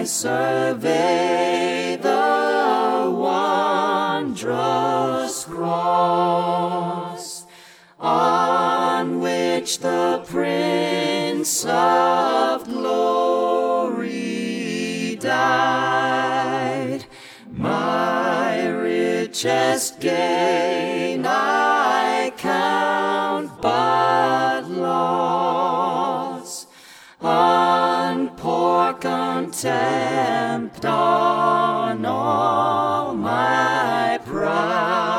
I survey the wondrous cross, on which the Prince of Glory died. My richest gain I count but loss, on poor contempt, on all my pride.